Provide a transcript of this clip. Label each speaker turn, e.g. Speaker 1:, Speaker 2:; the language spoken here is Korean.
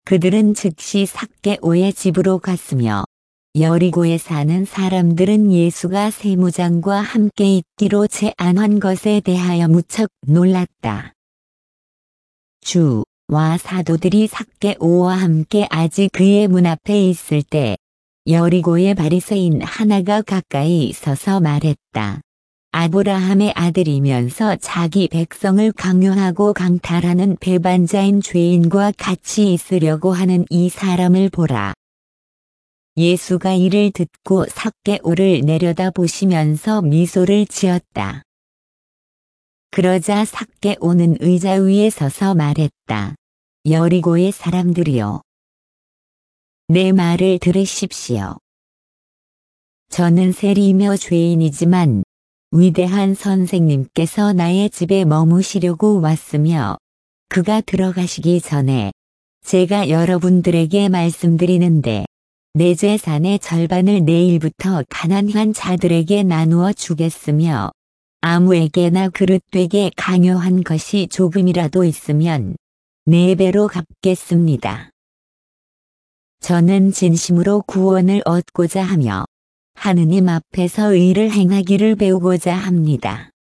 Speaker 1: 그들은 즉시 삭개오의 집으로 갔으며 여리고에 사는 사람들은 예수가 세무장과 함께 있기로 제안한 것에 대하여 무척 놀랐다. 주와 사도들이 삭개오와 함께 아직 그의 문 앞에 있을 때 여리고의 바리새인 하나가 가까이 서서 말했다. 아브라함의 아들이면서 자기 백성을 강요하고 강탈하는 배반자인 죄인과 같이 있으려고 하는 이 사람을 보라. 예수가 이를 듣고 삭개오를 내려다보시면서 미소를 지었다. 그러자 삭개오는 의자 위에 서서 말했다. 여리고의 사람들이여, 내 말을 들으십시오. 저는 세리며 죄인이지만 위대한 선생님께서 나의 집에 머무시려고 왔으며 그가 들어가시기 전에 제가 여러분들에게 말씀드리는데 내 재산의 절반을 내일부터 가난한 자들에게 나누어 주겠으며 아무에게나 그릇되게 강요한 것이 조금이라도 있으면 4배로 갚겠습니다. 저는 진심으로 구원을 얻고자 하며 하느님 앞에서 의를 행하기를 배우고자 합니다.